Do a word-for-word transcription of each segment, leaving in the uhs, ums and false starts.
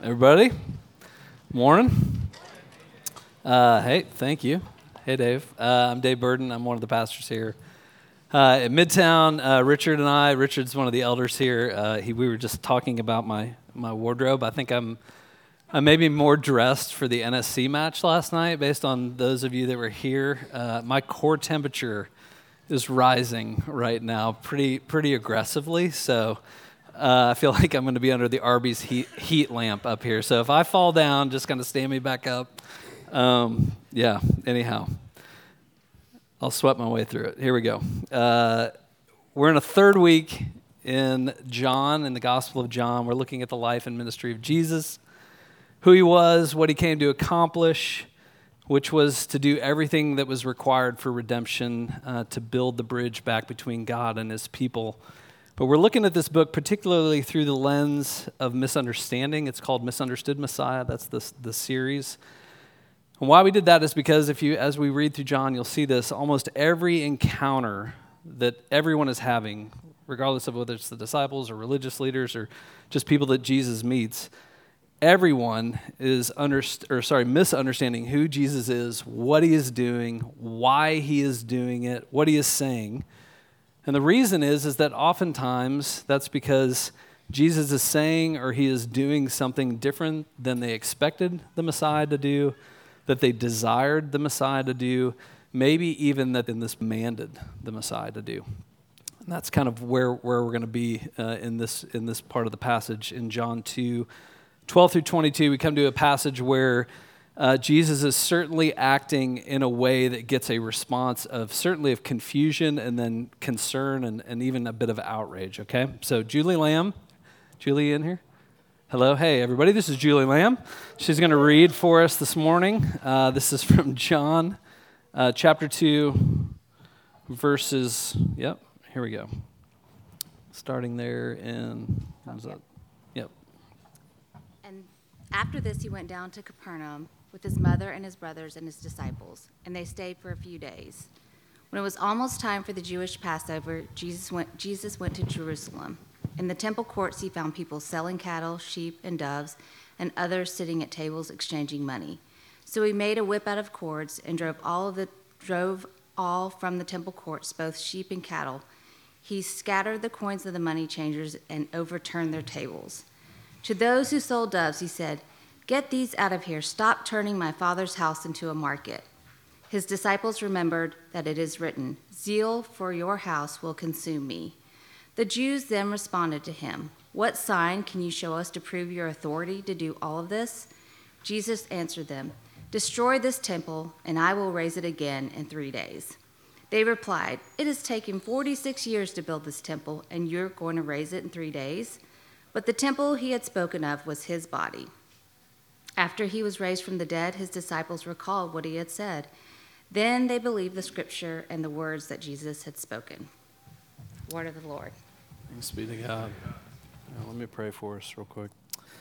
Everybody, morning. Uh, hey, thank you. Hey, Dave. Uh, I'm Dave Burden. I'm one of the pastors here uh, at Midtown. Uh, Richard and I. Richard's one of the elders here. Uh, he, we were just talking about my my wardrobe. I think I'm I'm maybe more dressed for the N S C match last night, based on those of you that were here. Uh, my core temperature is rising right now, pretty pretty aggressively. So. Uh, I feel like I'm going to be under the Arby's heat, heat lamp up here. So if I fall down, just kind of stand me back up. Um, yeah, anyhow. I'll sweat my way through it. Here we go. Uh, we're in a third week in John, in the Gospel of John. We're looking at the life and ministry of Jesus, who he was, what he came to accomplish, which was to do everything that was required for redemption, uh, to build the bridge back between God and his people. But we're looking at this book particularly through the lens of misunderstanding. It's called Misunderstood Messiah. That's the, the series. And why we did that is because if you, as we read through John, you'll see this. Almost every encounter that everyone is having, regardless of whether it's the disciples or religious leaders or just people that Jesus meets, everyone is under, or sorry, misunderstanding who Jesus is, what he is doing, why he is doing it, what he is saying. And the reason is, is that oftentimes that's because Jesus is saying or he is doing something different than they expected the Messiah to do, that they desired the Messiah to do, maybe even that then this demanded the Messiah to do. And that's kind of where, where we're going to be uh, in this in this part of the passage in John two, twelve through twenty-two. We come to a passage where Uh, Jesus is certainly acting in a way that gets a response of certainly of confusion and then concern and, and even a bit of outrage, okay? So Julie Lamb, Julie in here? Hello, hey everybody, this is Julie Lamb. She's going to read for us this morning. Uh, this is from John uh, chapter two, verses, yep, here we go. Starting there in, what was that? Yep. And after this he went down to Capernaum with his mother and his brothers and his disciples, and they stayed for a few days. When it was almost time for the Jewish Passover, Jesus went, Jesus went to Jerusalem. In the temple courts he found people selling cattle, sheep, and doves, and others sitting at tables exchanging money. So he made a whip out of cords and drove all of the drove all from the temple courts, both sheep and cattle. He scattered the coins of the money changers and overturned their tables. To those who sold doves, he said, "Get these out of here. Stop turning my Father's house into a market." His disciples remembered that it is written, "Zeal for your house will consume me." The Jews then responded to him, "What sign can you show us to prove your authority to do all of this?" Jesus answered them, "Destroy this temple, and I will raise it again in three days." They replied, "It has taken forty-six years to build this temple, and you're going to raise it in three days?" But the temple he had spoken of was his body. After he was raised from the dead, his disciples recalled what he had said. Then they believed the scripture and the words that Jesus had spoken. Word of the Lord. Thanks be to God. Now, let me pray for us real quick.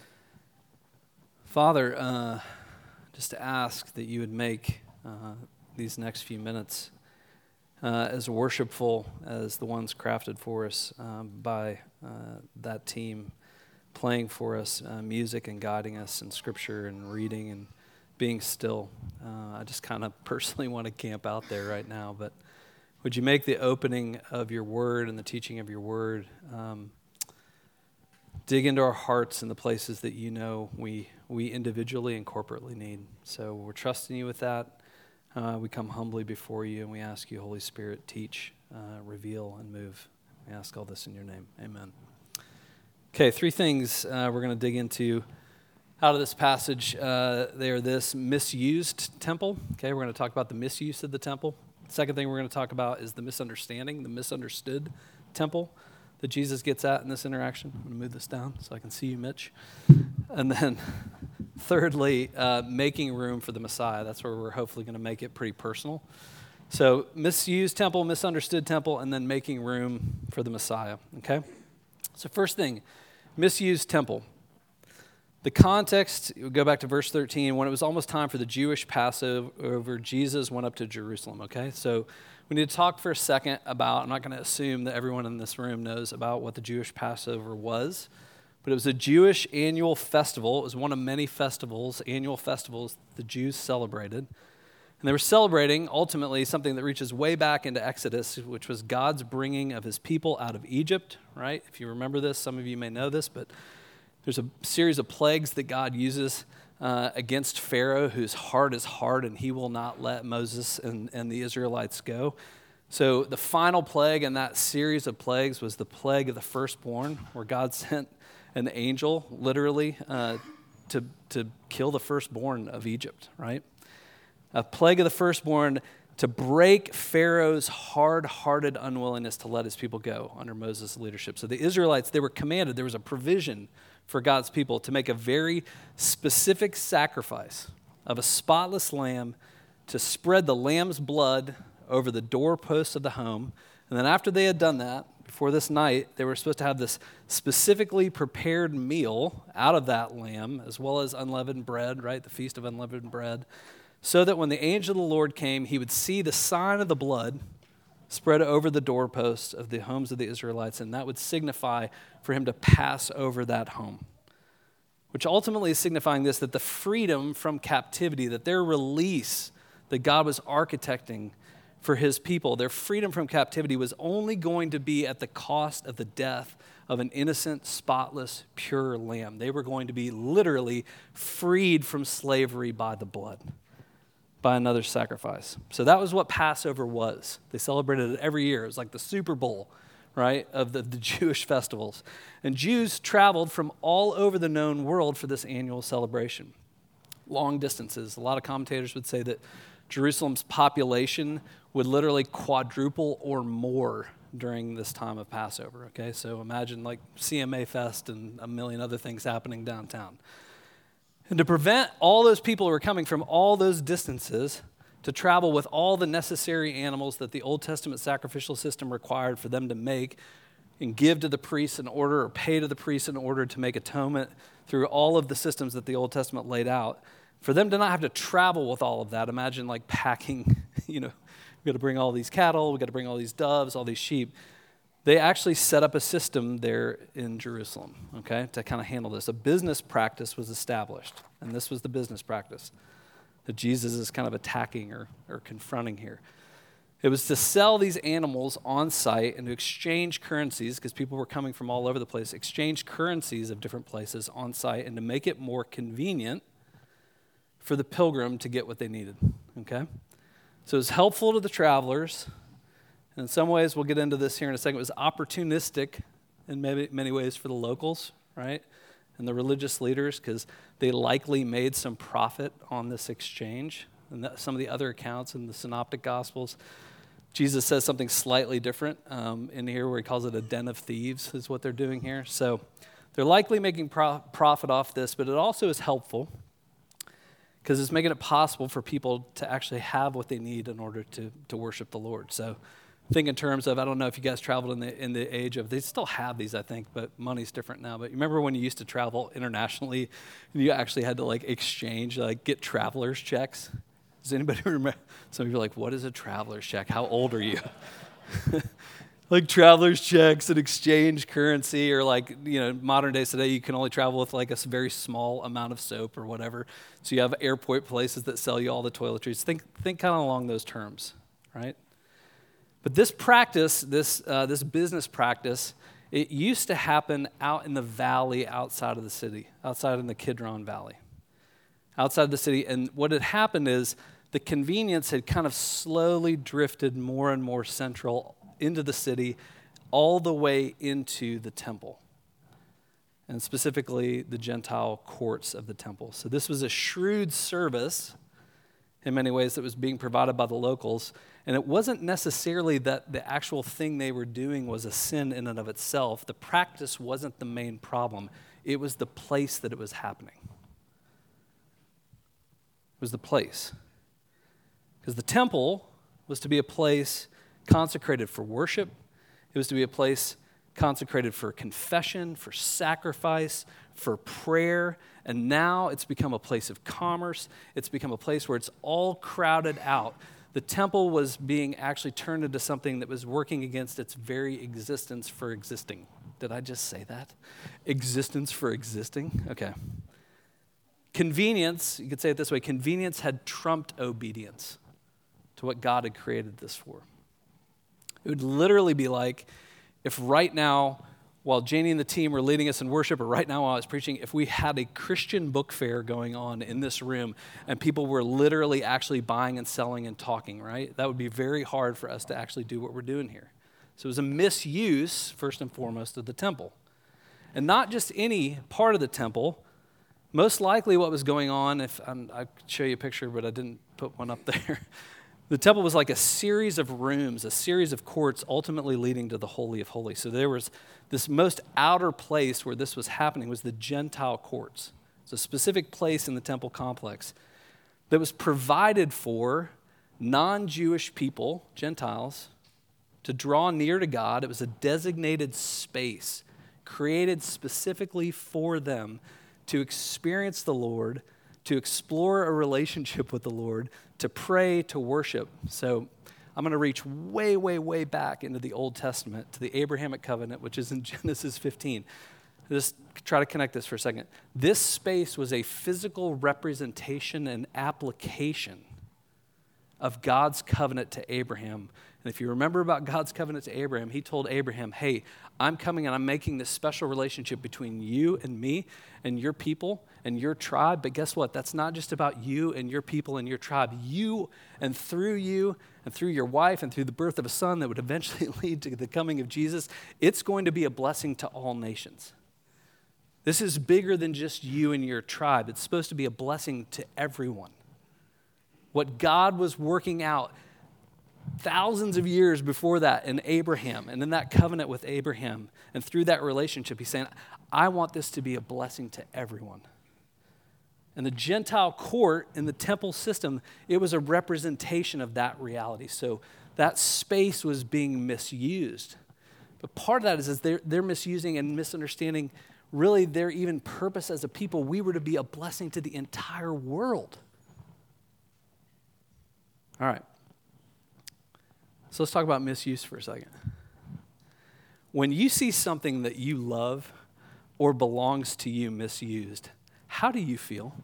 Father, uh, just to ask that you would make uh, these next few minutes uh, as worshipful as the ones crafted for us um, by uh, that team, playing for us uh, music and guiding us in scripture and reading and being still. Uh, I just kind of personally want to camp out there right now, but would you make the opening of your word and the teaching of your word um, dig into our hearts in the places that you know we we individually and corporately need. So we're trusting you with that. Uh, we come humbly before you and we ask you, Holy Spirit, teach, uh, reveal, and move. We ask all this in your name. Amen. Okay, three things uh, we're going to dig into out of this passage. Uh, they are this misused temple. Okay, we're going to talk about the misuse of the temple. Second thing we're going to talk about is the misunderstanding, the misunderstood temple that Jesus gets at in this interaction. I'm going to move this down so I can see you, Mitch. And then thirdly, uh, making room for the Messiah. That's where we're hopefully going to make it pretty personal. So misused temple, misunderstood temple, and then making room for the Messiah. Okay? So first thing, misused temple. The context, we go back to verse thirteen, when it was almost time for the Jewish Passover, Jesus went up to Jerusalem, okay? So we need to talk for a second about, I'm not going to assume that everyone in this room knows about what the Jewish Passover was, But it was a Jewish annual festival. It was one of many festivals, annual festivals the Jews celebrated. And they were celebrating, ultimately, something that reaches way back into Exodus, which was God's bringing of his people out of Egypt, right? If you remember this, some of you may know this, but there's a series of plagues that God uses uh, against Pharaoh, whose heart is hard, and he will not let Moses and, and the Israelites go. So the final plague in that series of plagues was the plague of the firstborn, where God sent an angel, literally, uh, to, to kill the firstborn of Egypt, right? A plague of the firstborn to break Pharaoh's hard-hearted unwillingness to let his people go under Moses' leadership. So the Israelites, they were commanded, there was a provision for God's people to make a very specific sacrifice of a spotless lamb to spread the lamb's blood over the doorposts of the home. And then after they had done that, before this night, they were supposed to have this specifically prepared meal out of that lamb, as well as unleavened bread, right? The Feast of Unleavened Bread, so that when the angel of the Lord came, he would see the sign of the blood spread over the doorposts of the homes of the Israelites, and that would signify for him to pass over that home, which ultimately is signifying this, that the freedom from captivity, that their release that God was architecting for his people, their freedom from captivity was only going to be at the cost of the death of an innocent, spotless, pure lamb. They were going to be literally freed from slavery by the blood, by another sacrifice. So that was what Passover was. They celebrated it every year. It was like the Super Bowl, right, of the, the Jewish festivals. And Jews traveled from all over the known world for this annual celebration. Long distances. A lot of commentators would say that Jerusalem's population would literally quadruple or more during this time of Passover, okay? So imagine like C M A Fest and a million other things happening downtown. And to prevent all those people who were coming from all those distances to travel with all the necessary animals that the Old Testament sacrificial system required for them to make and give to the priests in order, or pay to the priests in order to make atonement through all of the systems that the Old Testament laid out, for them to not have to travel with all of that, imagine like packing, you know, we've got to bring all these cattle, we've got to bring all these doves, all these sheep. They actually set up a system there in Jerusalem, okay, to kind of handle this. A business practice was established, and this was the business practice that Jesus is kind of attacking or, or confronting here. It was to sell these animals on site and to exchange currencies, because people were coming from all over the place, exchange currencies of different places on site, and to make it more convenient for the pilgrim to get what they needed, okay? So it was helpful to the travelers. In some ways, we'll get into this here in a second, it was opportunistic in many, many ways for the locals, right? And the religious leaders, because they likely made some profit on this exchange. And that, some of the other accounts in the Synoptic Gospels, Jesus says something slightly different um, in here where he calls it a den of thieves is what they're doing here. So they're likely making pro- profit off this, but it also is helpful because it's making it possible for people to actually have what they need in order to, to worship the Lord. So think in terms of, I don't know if you guys traveled in the in the age of, they still have these, I think, but money's different now. But you remember when you used to travel internationally and you actually had to like exchange, like get traveler's checks? Does anybody remember? Some of you are like, what is a traveler's check? How old are you? Like traveler's checks and exchange currency, or like, you know, modern days today, you can only travel with like a very small amount of soap or whatever. So you have airport places that sell you all the toiletries. Think, think kind of along those terms, right? But this practice, this uh, this business practice, it used to happen out in the valley outside of the city, outside in the Kidron Valley, outside the city. And what had happened is the convenience had kind of slowly drifted more and more central into the city, all the way into the temple, and specifically the Gentile courts of the temple. So this was a shrewd service in many ways that was being provided by the locals. And it wasn't necessarily that the actual thing they were doing was a sin in and of itself. The practice wasn't the main problem. It was the place that it was happening. It was the place. Because the temple was to be a place consecrated for worship. It was to be a place consecrated for confession, for sacrifice, for prayer. And now it's become a place of commerce. It's become a place where it's all crowded out. The temple was being actually turned into something that was working against its very existence for existing, Did I just say that? Existence for existing? Okay. Convenience, you could say it this way, convenience had trumped obedience to what God had created this for. It would literally be like if right now, while Janie and the team were leading us in worship, or right now while I was preaching, if we had a Christian book fair going on in this room and people were literally actually buying and selling and talking, right? That would be very hard for us to actually do what we're doing here. So it was a misuse, first and foremost, of the temple. And not just any part of the temple. Most likely what was going on, if I'm, I could show you a picture, but I didn't put one up there. The temple was like a series of rooms, a series of courts, ultimately leading to the Holy of Holies. So there was this most outer place where this was happening was the Gentile courts. It's a specific place in the temple complex that was provided for non-Jewish people, Gentiles, to draw near to God. It was a designated space created specifically for them to experience the Lord, to explore a relationship with the Lord, to pray, to worship. So I'm going to reach way, way, way back into the Old Testament to the Abrahamic covenant, which is in Genesis fifteen. Just try to connect this for a second. This space was a physical representation and application of God's covenant to Abraham. And if you remember about God's covenant to Abraham, he told Abraham, hey, I'm coming and I'm making this special relationship between you and me and your people and your tribe. But guess what? That's not just about you and your people and your tribe. You and through you and through your wife and through the birth of a son that would eventually lead to the coming of Jesus, it's going to be a blessing to all nations. This is bigger than just you and your tribe. It's supposed to be a blessing to everyone. What God was working out thousands of years before that in Abraham and in that covenant with Abraham and through that relationship, he's saying, I want this to be a blessing to everyone. And the Gentile court in the temple system, it was a representation of that reality. So that space was being misused. But part of that is, is they're, they're misusing and misunderstanding really their even purpose as a people. We were to be a blessing to the entire world. All right. So let's talk about misuse for a second. When you see something that you love or belongs to you misused, how do you feel?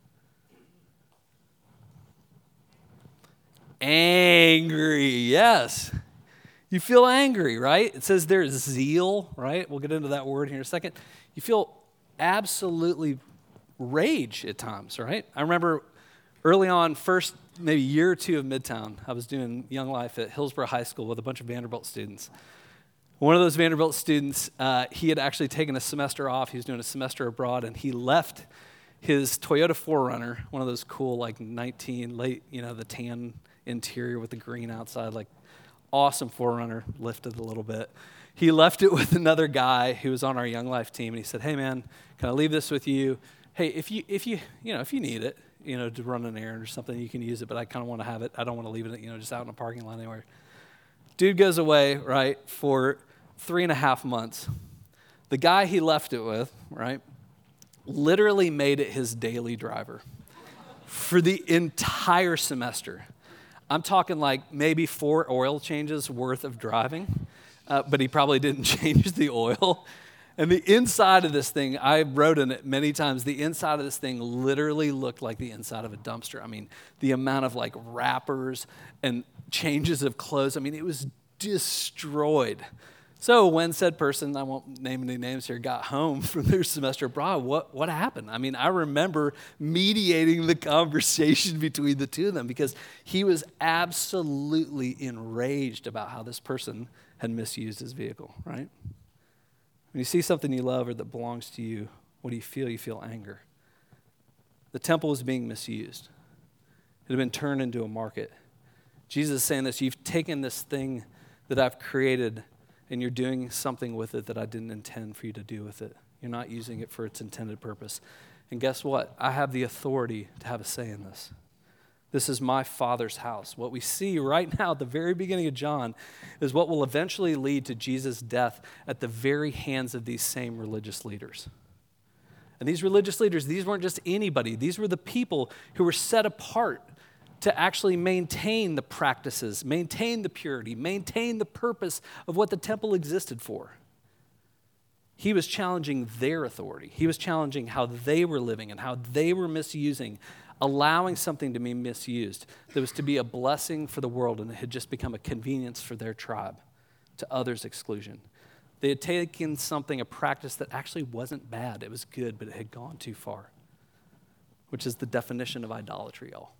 Angry, yes. You feel angry, right? It says there's zeal, right? We'll get into that word here in a second. You feel absolutely rage at times, right? I remember early on, first maybe year or two of Midtown, I was doing Young Life at Hillsborough High School with a bunch of Vanderbilt students. One of those Vanderbilt students, uh, he had actually taken a semester off. He was doing a semester abroad, and he left his Toyota four runner, one of those cool, like nineteen, late, you know, the tan interior with the green outside, like awesome four runner, lifted a little bit. He left it with another guy who was on our Young Life team, and he said, hey, man, can I leave this with you? Hey, if you, if you, you know, if you need it, you know, to run an errand or something, you can use it, but I kind of want to have it. I don't want to leave it, you know, just out in a parking lot anywhere. Dude goes away, right, for three and a half months. The guy he left it with, right, literally made it his daily driver for the entire semester. I'm talking like maybe four oil changes worth of driving, uh, but he probably didn't change the oil. And the inside of this thing, I rode in it many times, the inside of this thing literally looked like the inside of a dumpster. I mean, the amount of like wrappers and changes of clothes, I mean, it was destroyed. So when said person, I won't name any names here, got home from their semester abroad, what, what happened? I mean, I remember mediating the conversation between the two of them because he was absolutely enraged about how this person had misused his vehicle, right? When you see something you love or that belongs to you, what do you feel? You feel anger. The temple was being misused. It had been turned into a market. Jesus is saying this, you've taken this thing that I've created and you're doing something with it that I didn't intend for you to do with it. You're not using it for its intended purpose. And guess what? I have the authority to have a say in this. This is my Father's house. What we see right now at the very beginning of John is what will eventually lead to Jesus' death at the very hands of these same religious leaders. And these religious leaders, these weren't just anybody. These were the people who were set apart to actually maintain the practices, maintain the purity, maintain the purpose of what the temple existed for. He was challenging their authority. He was challenging how they were living and how they were misusing, allowing something to be misused that was to be a blessing for the world, and it had just become a convenience for their tribe, to others' exclusion. They had taken something, a practice that actually wasn't bad. It was good, but it had gone too far, which is the definition of idolatry, y'all.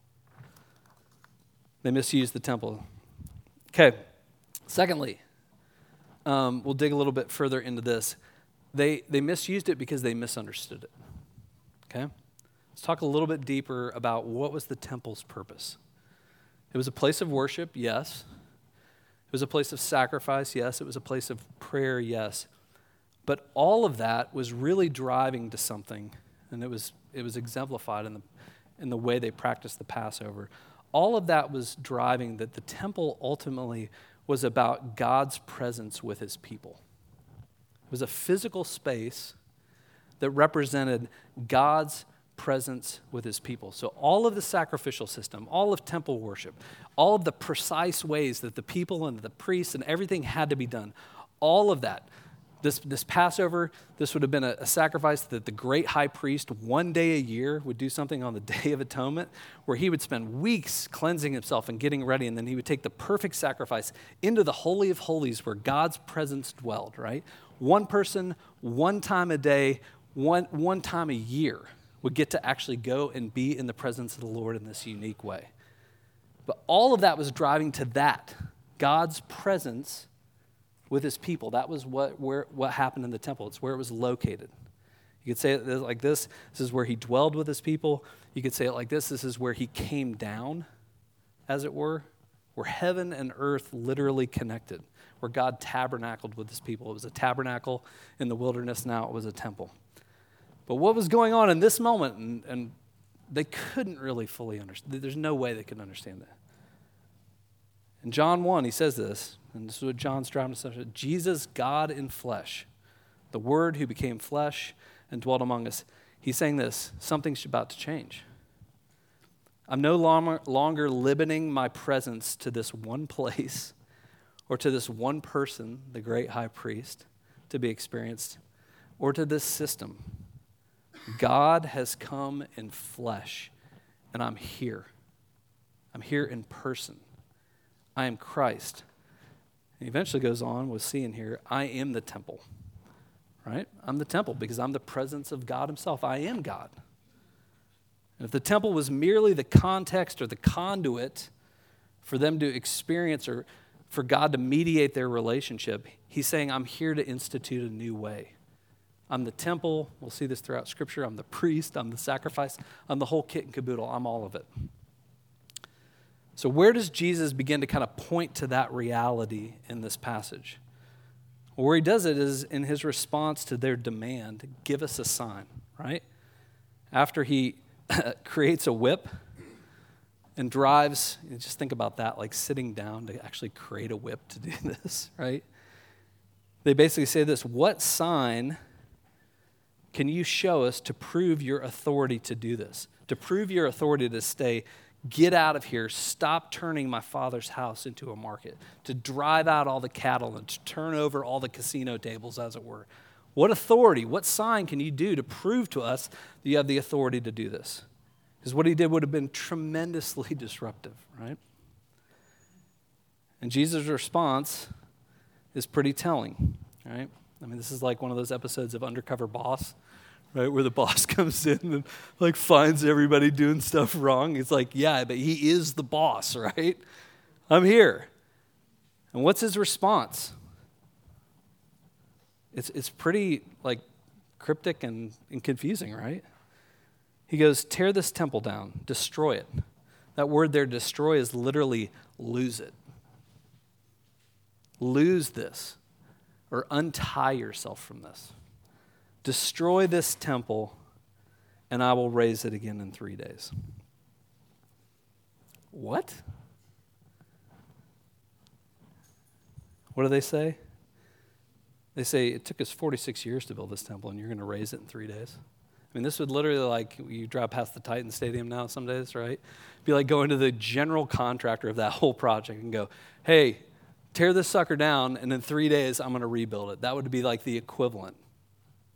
They misused the temple. Okay, secondly, um, we'll dig a little bit further into this. They, they misused it because they misunderstood it, okay? Let's talk a little bit deeper about what was the temple's purpose. It was a place of worship, yes. It was a place of sacrifice, yes. It was a place of prayer, yes. But all of that was really driving to something, and it was it was exemplified in the in the way they practiced the Passover. All of that was driving that the temple ultimately was about God's presence with his people. It was a physical space that represented God's presence with his people. So all of the sacrificial system, all of temple worship, all of the precise ways that the people and the priests and everything had to be done, all of that, this, this Passover, this would have been a, a sacrifice that the great high priest one day a year would do something on the Day of Atonement where he would spend weeks cleansing himself and getting ready, and then he would take the perfect sacrifice into the Holy of Holies where God's presence dwelled, right? One person, one time a day, one, one time a year would get to actually go and be in the presence of the Lord in this unique way. But all of that was driving to that, God's presence with his people. That was what where what happened in the temple. It's where it was located. You could say it like this. This is where he dwelled with his people. You could say it like this. This is where he came down, as it were, where heaven and earth literally connected, where God tabernacled with his people. It was a tabernacle in the wilderness. Now it was a temple. But what was going on in this moment, and, and they couldn't really fully understand. There's no way they could understand that. In John one, he says this, and this is what John's driving to say, Jesus, God in flesh, the Word who became flesh and dwelt among us. He's saying this, something's about to change. I'm no longer, longer limiting my presence to this one place or to this one person, the great high priest, to be experienced, or to this system. God has come in flesh, and I'm here. I'm here in person. I am Christ. And he eventually goes on with seeing here, I am the temple, right? I'm the temple because I'm the presence of God himself. I am God. And if the temple was merely the context or the conduit for them to experience or for God to mediate their relationship, he's saying, I'm here to institute a new way. I'm the temple. We'll see this throughout Scripture. I'm the priest. I'm the sacrifice. I'm the whole kit and caboodle. I'm all of it. So where does Jesus begin to kind of point to that reality in this passage? Well, where he does it is in his response to their demand, give us a sign, right? After he creates a whip and drives, just think about that, like sitting down to actually create a whip to do this, right? They basically say this, what sign can you show us to prove your authority to do this? To prove your authority to stay, get out of here, stop turning my father's house into a market, to drive out all the cattle and to turn over all the casino tables, as it were. What authority, what sign can you do to prove to us that you have the authority to do this? Because what he did would have been tremendously disruptive, right? And Jesus' response is pretty telling, right? I mean, this is like one of those episodes of Undercover Boss, right, where the boss comes in and like finds everybody doing stuff wrong. It's like, yeah, but he is the boss, right? I'm here. And what's his response? It's it's pretty like cryptic and, and confusing, right? He goes, tear this temple down, destroy it. That word there, destroy, is literally lose it. Lose this. Or untie yourself from this. Destroy this temple, and I will raise it again in three days. What? What do they say? They say, it took us forty-six years to build this temple, and you're going to raise it in three days. I mean, this would literally, like, you drive past the Titan Stadium now some days, right? Be like going to the general contractor of that whole project and go, hey, tear this sucker down, and in three days, I'm going to rebuild it. That would be like the equivalent.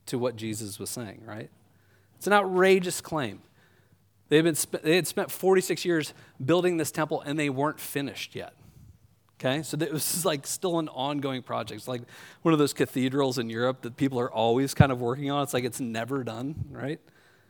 to what Jesus was saying, right? It's an outrageous claim. They had, been sp- they had spent forty-six years building this temple, and they weren't finished yet. Okay, so it was like still an ongoing project. It's like one of those cathedrals in Europe that people are always kind of working on. It's like it's never done, right?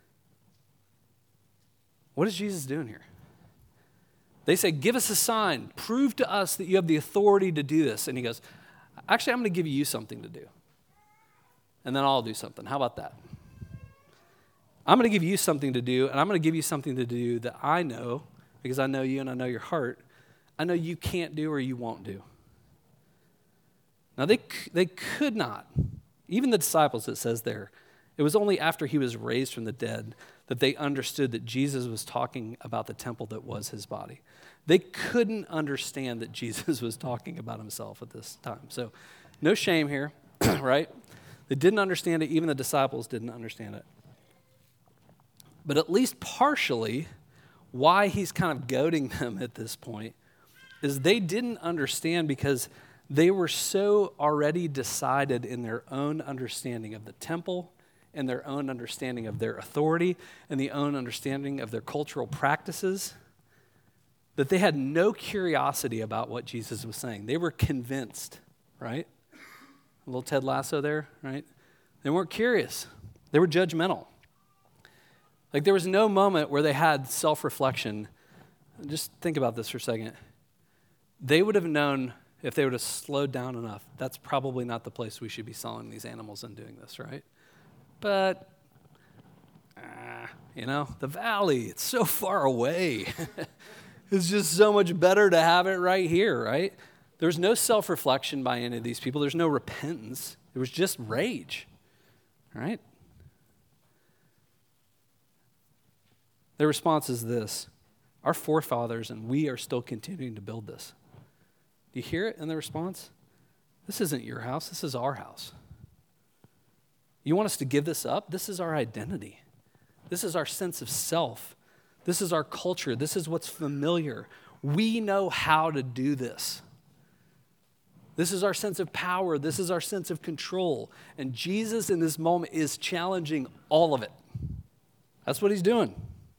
What is Jesus doing here? They say, give us a sign. Prove to us that you have the authority to do this. And he goes, actually, I'm going to give you something to do. And then I'll do something. How about that? I'm going to give you something to do, and I'm going to give you something to do that I know, because I know you and I know your heart, I know you can't do or you won't do. Now, they, they could not. Even the disciples, it says there, it was only after he was raised from the dead that they understood that Jesus was talking about the temple that was his body. They couldn't understand that Jesus was talking about himself at this time. So no shame here, right? They didn't understand it. Even the disciples didn't understand it. But at least partially, why he's kind of goading them at this point is they didn't understand because they were so already decided in their own understanding of the temple and their own understanding of their authority and the own understanding of their cultural practices that they had no curiosity about what Jesus was saying. They were convinced, right? A little Ted Lasso there, right? They weren't curious. They were judgmental. Like there was no moment where they had self-reflection. Just think about this for a second. They would have known if they would have slowed down enough, that's probably not the place we should be selling these animals and doing this, right? But, uh, you know, the valley, it's so far away. It's just so much better to have it right here, right? There's no self-reflection by any of these people. There's no repentance. It was just rage, right? Their response is this: our forefathers and we are still continuing to build this. Do you hear it in the response? This isn't your house. This is our house. You want us to give this up? This is our identity. This is our sense of self. This is our culture. This is what's familiar. We know how to do this. This is our sense of power. This is our sense of control. And Jesus in this moment is challenging all of it. That's what he's doing.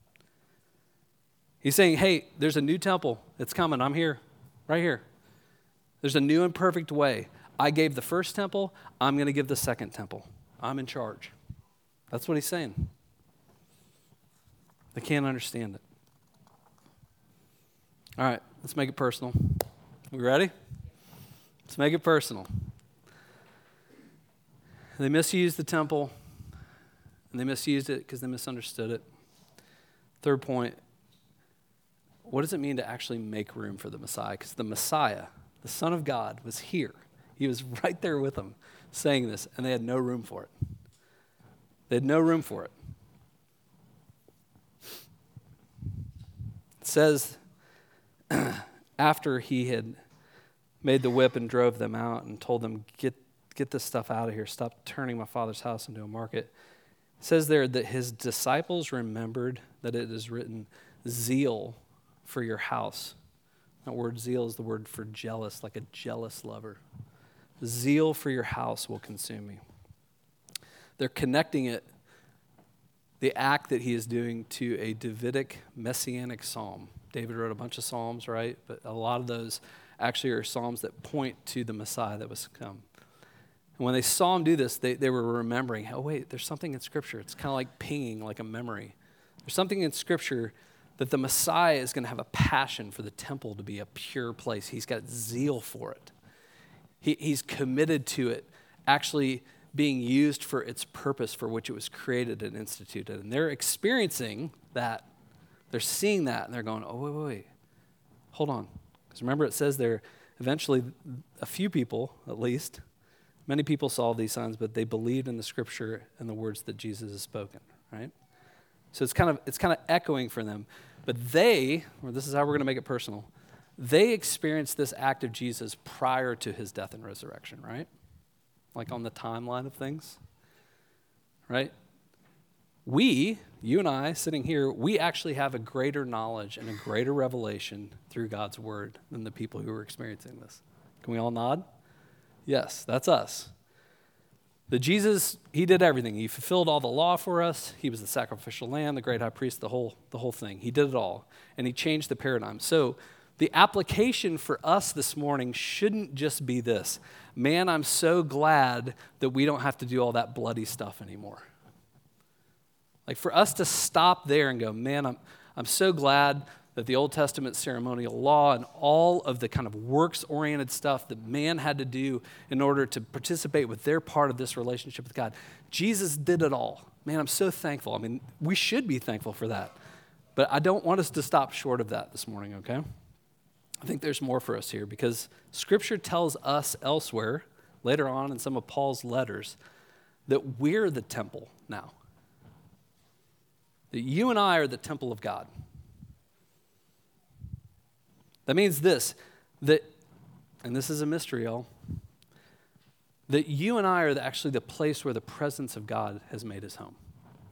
He's saying, hey, there's a new temple. It's coming. I'm here, right here. There's a new and perfect way. I gave the first temple. I'm going to give the second temple. I'm in charge. That's what he's saying. They can't understand it. All right, let's make it personal. We ready? Let's make it personal. They misused the temple, and they misused it because they misunderstood it. Third point, what does it mean to actually make room for the Messiah? Because the Messiah, the Son of God, was here. He was right there with them saying this, and they had no room for it. They had no room for it. It says, after he had made the whip and drove them out and told them, get, get this stuff out of here. Stop turning my Father's house into a market. It says there that his disciples remembered that it is written, zeal for your house. That word zeal is the word for jealous, like a jealous lover. Zeal for your house will consume me. They're connecting it, the act that he is doing, to a Davidic messianic psalm. David wrote a bunch of psalms, right? But a lot of those actually are psalms that point to the Messiah that was to come. And when they saw him do this, they, they were remembering, oh, wait, there's something in Scripture. It's kind of like pinging, like a memory. There's something in Scripture that the Messiah is going to have a passion for the temple to be a pure place. He's got zeal for it. He, he's committed to it actually being used for its purpose for which it was created and instituted. And they're experiencing that. They're seeing that, and they're going, oh, wait, wait, wait. Hold on. Because remember, it says there, eventually, a few people, at least, many people saw these signs, but they believed in the Scripture and the words that Jesus has spoken, right? So it's kind of it's kind of echoing for them. But they, or this is how we're going to make it personal, they experienced this act of Jesus prior to his death and resurrection, right? Like on the timeline of things, right? We, you and I, sitting here, we actually have a greater knowledge and a greater revelation through God's word than the people who were experiencing this. Can we all nod? Yes, that's us. That Jesus, he did everything. He fulfilled all the law for us. He was the sacrificial lamb, the great high priest, the whole, the whole thing. He did it all, and he changed the paradigm. So the application for us this morning shouldn't just be this. Man, I'm so glad that we don't have to do all that bloody stuff anymore. Like for us to stop there and go, man, I'm, I'm so glad that the Old Testament ceremonial law and all of the kind of works-oriented stuff that man had to do in order to participate with their part of this relationship with God, Jesus did it all. Man, I'm so thankful. I mean, we should be thankful for that. But I don't want us to stop short of that this morning, okay? I think there's more for us here because Scripture tells us elsewhere, later on in some of Paul's letters, that we're the temple now. That you and I are the temple of God. That means this, that, and this is a mystery, y'all, that you and I are the, actually the place where the presence of God has made his home.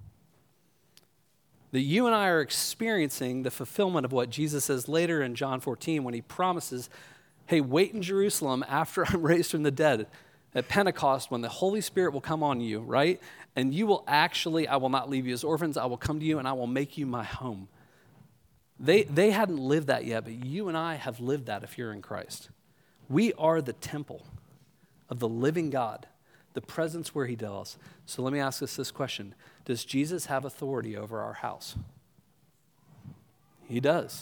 That you and I are experiencing the fulfillment of what Jesus says later in John fourteen when he promises, hey, wait in Jerusalem after I'm raised from the dead at Pentecost when the Holy Spirit will come on you, right? And you will actually, I will not leave you as orphans, I will come to you and I will make you my home. They, they hadn't lived that yet, but you and I have lived that if you're in Christ. We are the temple of the living God, the presence where he dwells. So let me ask us this question. Does Jesus have authority over our house? He does.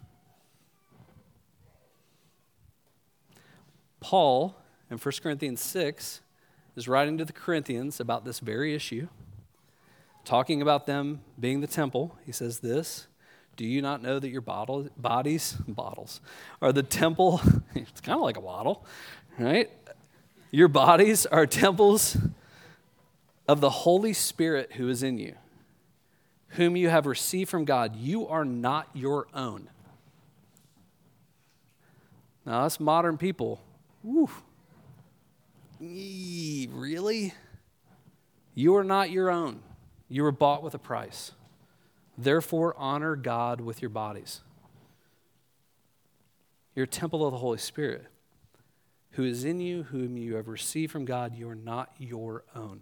Paul, in First Corinthians six, is writing to the Corinthians about this very issue, talking about them being the temple. He says this, do you not know that your bottle, bodies, bottles, are the temple? It's kind of like a bottle, right? Your bodies are temples of the Holy Spirit who is in you, whom you have received from God. You are not your own. Now, us modern people, whew, Eee, really? You are not your own. You were bought with a price. Therefore, honor God with your bodies. You're a temple of the Holy Spirit, who is in you, whom you have received from God. You are not your own.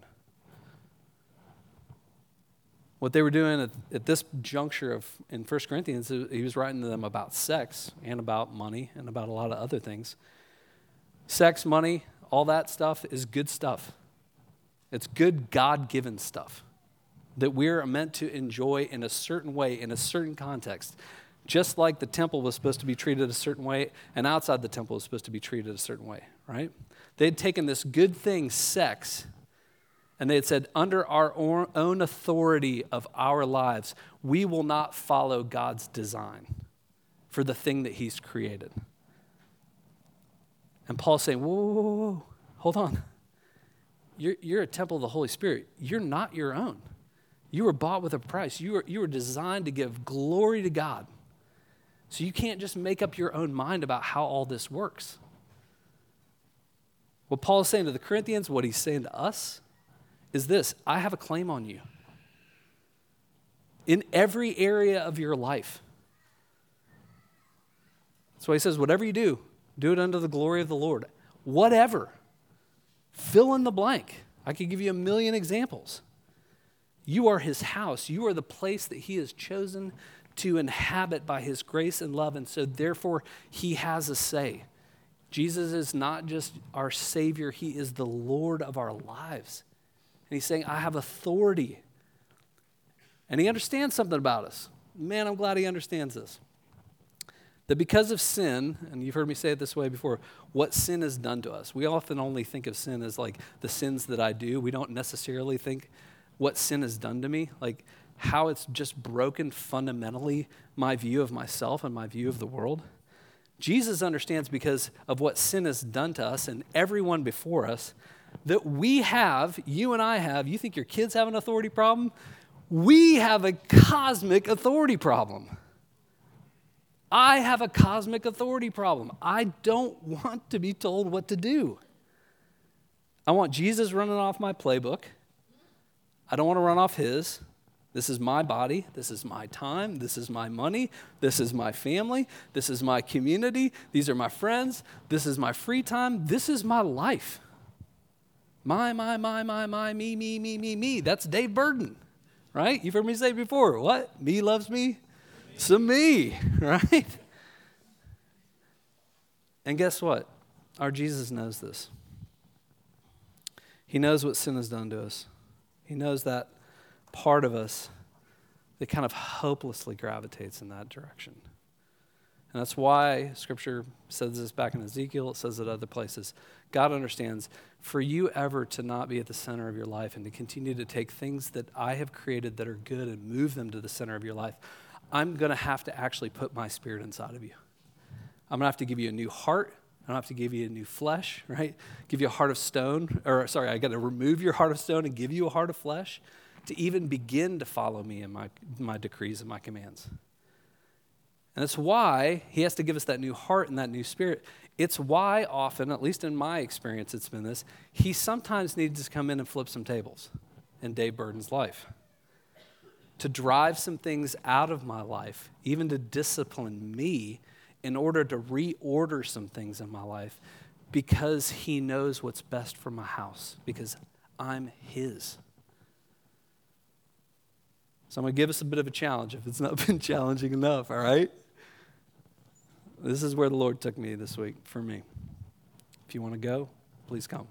What they were doing at, at this juncture of in First Corinthians, he was writing to them about sex and about money and about a lot of other things. Sex, money, all that stuff is good stuff. It's good God-given stuff that we're meant to enjoy in a certain way, in a certain context. Just like the temple was supposed to be treated a certain way, and outside the temple was supposed to be treated a certain way, right? They had taken this good thing, sex, and they had said, under our own authority of our lives, we will not follow God's design for the thing that he's created. And Paul's saying, whoa, whoa, whoa, whoa, hold on. You're, you're a temple of the Holy Spirit. You're not your own. You were bought with a price. You were, you were designed to give glory to God. So you can't just make up your own mind about how all this works. What Paul is saying to the Corinthians, what he's saying to us, is this: I have a claim on you. In every area of your life. That's why he says, whatever you do, do it unto the glory of the Lord. Whatever. Fill in the blank. I could give you a million examples. You are his house. You are the place that he has chosen to inhabit by his grace and love, and so therefore he has a say. Jesus is not just our Savior, he is the Lord of our lives. And he's saying, I have authority. And he understands something about us. Man, I'm glad he understands this. That because of sin, and you've heard me say it this way before, what sin has done to us. We often only think of sin as like the sins that I do. We don't necessarily think what sin has done to me, like how it's just broken fundamentally my view of myself and my view of the world. Jesus understands because of what sin has done to us and everyone before us, that we have, you and I have, you think your kids have an authority problem? We have a cosmic authority problem. I have a cosmic authority problem. I don't want to be told what to do. I want Jesus running off my playbook. I don't want to run off his. This is my body. This is my time. This is my money. This is my family. This is my community. These are my friends. This is my free time. This is my life. My, my, my, my, my, me, me, me, me, me. That's Dave Burden, right? You've heard me say it before. What? Me loves me? Some me, right? And guess what? Our Jesus knows this. He knows what sin has done to us. He knows that part of us that kind of hopelessly gravitates in that direction. And that's why Scripture says this back in Ezekiel. It says it other places. God understands for you ever to not be at the center of your life and to continue to take things that I have created that are good and move them to the center of your life, I'm going to have to actually put my spirit inside of you. I'm going to have to give you a new heart. I don't have to give you a new flesh, right? Give you a heart of stone. Or sorry, I got to remove your heart of stone and give you a heart of flesh to even begin to follow me in my, my decrees and my commands. And that's why he has to give us that new heart and that new spirit. It's why often, at least in my experience, it's been this, he sometimes needs to come in and flip some tables in Dave Burden's life. To drive some things out of my life, even to discipline me in order to reorder some things in my life because he knows what's best for my house, because I'm his. So I'm going to give us a bit of a challenge if it's not been challenging enough, all right? This is where the Lord took me this week for me. If you want to go, please come.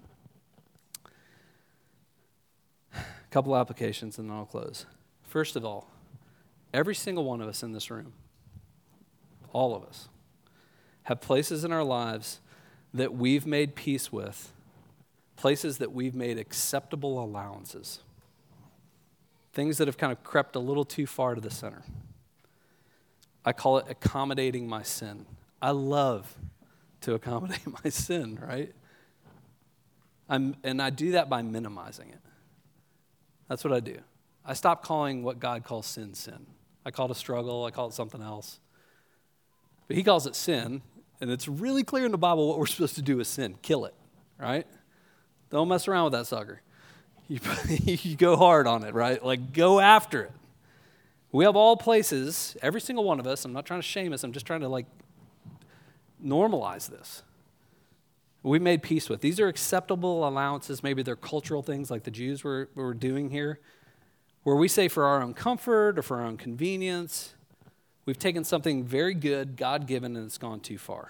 A couple applications and then I'll close. First of all, every single one of us in this room, all of us, have places in our lives that we've made peace with, places that we've made acceptable allowances, things that have kind of crept a little too far to the center. I call it accommodating my sin. I love to accommodate my sin, right? I'm, and I do that by minimizing it. That's what I do. I stop calling what God calls sin, sin. I call it a struggle. I call it something else. But he calls it sin, and it's really clear in the Bible what we're supposed to do with sin. Kill it, right? Don't mess around with that sucker. You, you go hard on it, right? Like, go after it. We have all places, every single one of us, I'm not trying to shame us, I'm just trying to, like, normalize this. We made peace with. These are acceptable allowances. Maybe they're cultural things like the Jews were, were doing here, where we say for our own comfort or for our own convenience, we've taken something very good, God-given, and it's gone too far.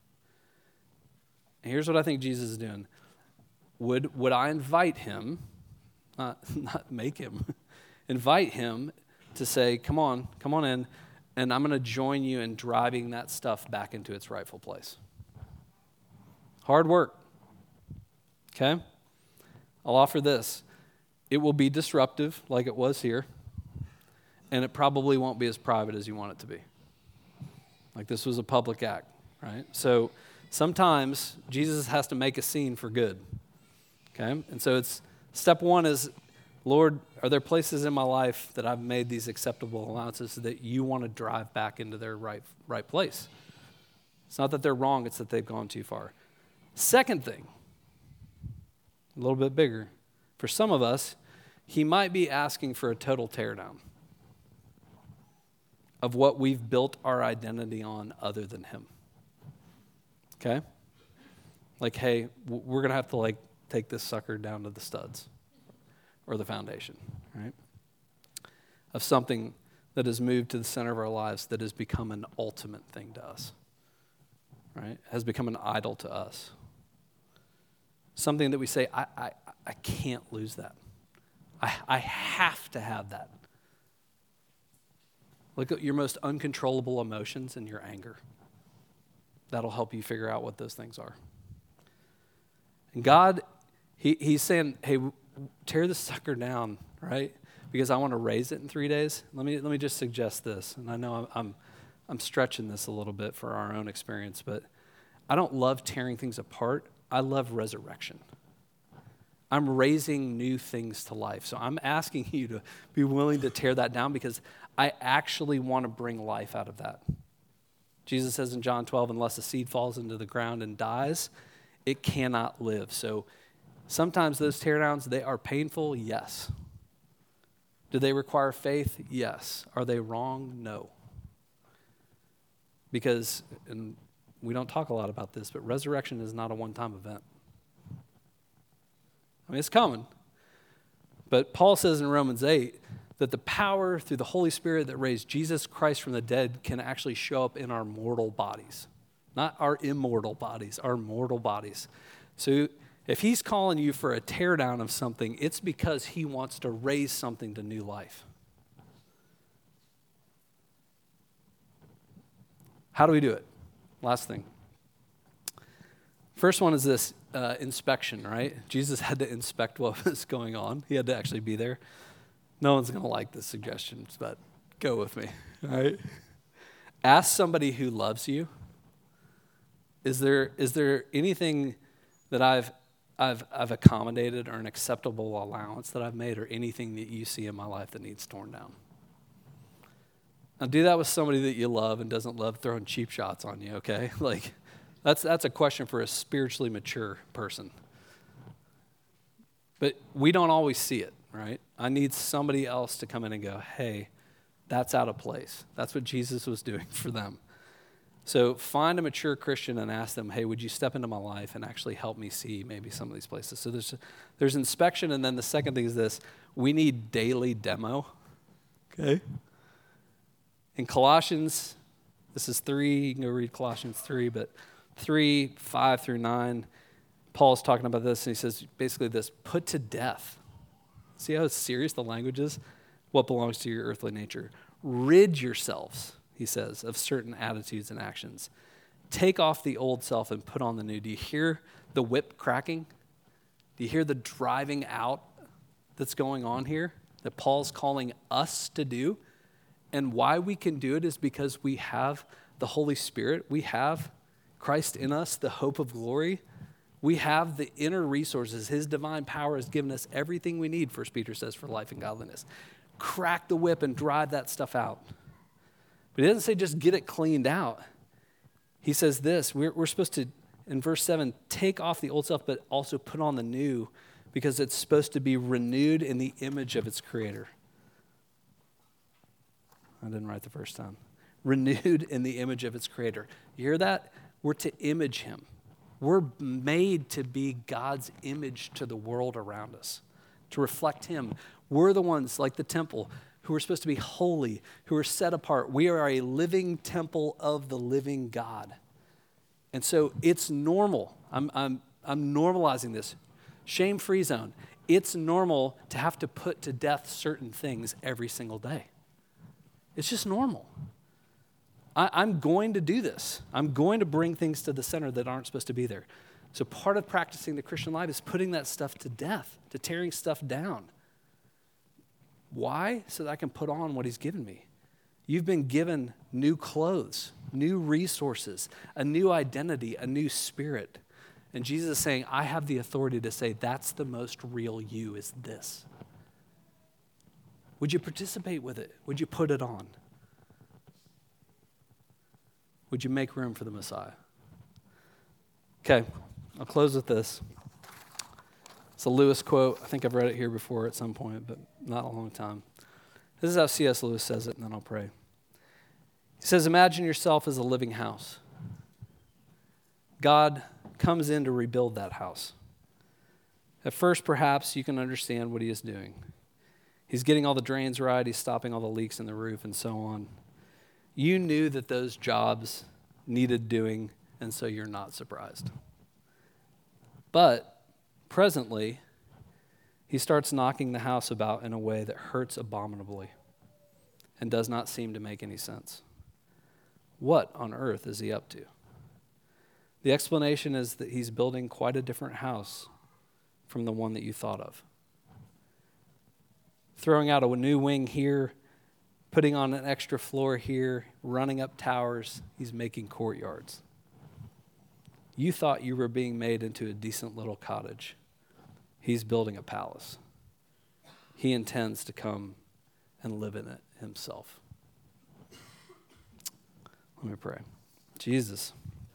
And here's what I think Jesus is doing. Would, would I invite him, not, not make him, invite him to say, come on, come on in, and I'm going to join you in driving that stuff back into its rightful place. Hard work, okay? I'll offer this. It will be disruptive like it was here, and it probably won't be as private as you want it to be. Like this was a public act, right? So sometimes Jesus has to make a scene for good, okay? And so it's step one is, Lord, are there places in my life that I've made these acceptable allowances that you want to drive back into their right, right place? It's not that they're wrong, it's that they've gone too far. Second thing, a little bit bigger. For some of us, he might be asking for a total teardown of what we've built our identity on other than him. Okay? Like, hey, we're going to have to, like, take this sucker down to the studs or the foundation, right? Of something that has moved to the center of our lives that has become an ultimate thing to us, right? Has become an idol to us. Something that we say, I, I, I can't lose that. I, I have to have that. Look at your most uncontrollable emotions and your anger. That'll help you figure out what those things are. And God, he, he's saying, hey, tear this sucker down, right? Because I want to raise it in three days. Let me let me just suggest this. And I know I'm, I'm I'm stretching this a little bit for our own experience, but I don't love tearing things apart. I love resurrection. I'm raising new things to life. So I'm asking you to be willing to tear that down because I actually want to bring life out of that. Jesus says in John twelve, unless a seed falls into the ground and dies, it cannot live. So sometimes those teardowns, they are painful, yes. Do they require faith? Yes. Are they wrong? No. Because, and we don't talk a lot about this, but resurrection is not a one-time event. I mean, it's coming. But Paul says in Romans eight that the power through the Holy Spirit that raised Jesus Christ from the dead can actually show up in our mortal bodies. Not our immortal bodies, our mortal bodies. So if he's calling you for a teardown of something, it's because he wants to raise something to new life. How do we do it? Last thing. First one is this uh, inspection, right? Jesus had to inspect what was going on. He had to actually be there. No one's going to like this suggestion, but go with me, all right? Ask somebody who loves you. Is there is there anything that I've I've I've accommodated or an acceptable allowance that I've made or anything that you see in my life that needs torn down? Now do that with somebody that you love and doesn't love throwing cheap shots on you, okay? Like that's that's a question for a spiritually mature person. But we don't always see it, right? I need somebody else to come in and go, hey, that's out of place. That's what Jesus was doing for them. So find a mature Christian and ask them, hey, would you step into my life and actually help me see maybe some of these places? So there's there's inspection, and then the second thing is this. We need daily demo, okay? In Colossians, this is three, you can go read Colossians three, but three, five through nine, Paul's talking about this, and he says basically this, put to death. See how serious the language is? What belongs to your earthly nature. Rid yourselves, he says, of certain attitudes and actions. Take off the old self and put on the new. Do you hear the whip cracking? Do you hear the driving out that's going on here that Paul's calling us to do? And why we can do it is because we have the Holy Spirit. We have Christ in us, the hope of glory. We have the inner resources. His divine power has given us everything we need, First Peter says, for life and godliness. Crack the whip and drive that stuff out. But he doesn't say just get it cleaned out. He says this, we're, we're supposed to, in verse seven, take off the old self, but also put on the new, because it's supposed to be renewed in the image of its creator. I didn't write the first time. Renewed in the image of its creator. You hear that? We're to image him. We're made to be God's image to the world around us, to reflect him. We're the ones, like the temple, who are supposed to be holy, who are set apart. We are a living temple of the living God. And so it's normal. I'm, I'm, I'm normalizing this. Shame-free zone. It's normal to have to put to death certain things every single day. It's just normal. I, I'm going to do this. I'm going to bring things to the center that aren't supposed to be there. So part of practicing the Christian life is putting that stuff to death, to tearing stuff down. Why? So that I can put on what he's given me. You've been given new clothes, new resources, a new identity, a new spirit. And Jesus is saying, I have the authority to say that's the most real you is this. Would you participate with it? Would you put it on? Would you make room for the Messiah? Okay, I'll close with this. It's a Lewis quote. I think I've read it here before at some point, but not a long time. This is how C S Lewis says it, and then I'll pray. He says, imagine yourself as a living house. God comes in to rebuild that house. At first, perhaps, you can understand what he is doing. He's getting all the drains right. He's stopping all the leaks in the roof and so on. You knew that those jobs needed doing, and so you're not surprised. But presently, he starts knocking the house about in a way that hurts abominably and does not seem to make any sense. What on earth is he up to? The explanation is that he's building quite a different house from the one that you thought of. Throwing out a new wing here, putting on an extra floor here, running up towers, he's making courtyards. You thought you were being made into a decent little cottage. He's building a palace. He intends to come and live in it himself. Let me pray. Jesus,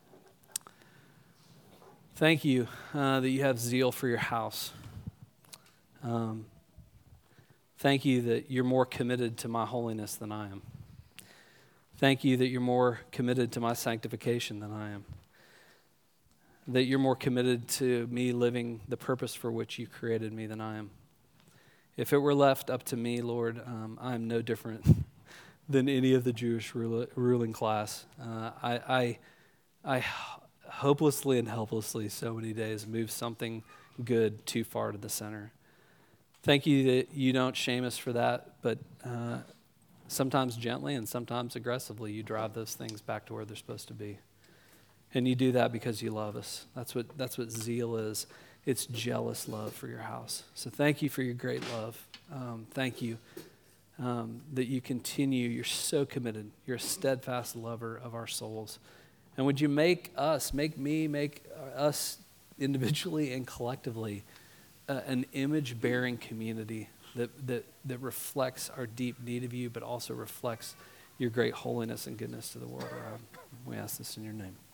thank you uh, that you have zeal for your house. Um, Thank you that you're more committed to my holiness than I am. Thank you that you're more committed to my sanctification than I am. that you're more committed to me living the purpose for which you created me than I am. If it were left up to me, Lord, um, I'm no different than any of the Jewish rul- ruling class. Uh, I, I, I hopelessly and helplessly so many days move something good too far to the center. Thank you that you don't shame us for that, but uh, sometimes gently and sometimes aggressively you drive those things back to where they're supposed to be. And you do that because you love us. That's what that's what zeal is. It's jealous love for your house. So thank you for your great love. Um, thank you um, that you continue. You're so committed. You're a steadfast lover of our souls. And would you make us, make me, make us individually and collectively uh, an image-bearing community that, that, that reflects our deep need of you, but also reflects your great holiness and goodness to the world around. We ask this in your name.